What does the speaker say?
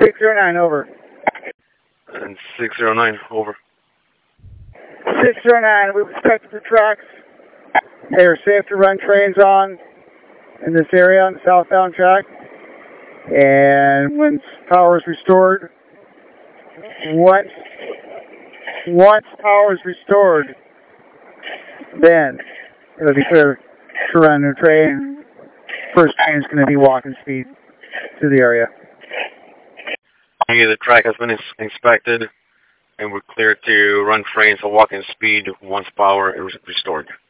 609, over. And 609, over. 609, we've inspected the tracks. They are safe to run trains on in this area on the southbound track. And once power is restored, once power is restored, then it'll be clear to run the train. First train is going to be walking speed to the area. The track has been inspected, and we're clear to run trains at walking speed once power is restored.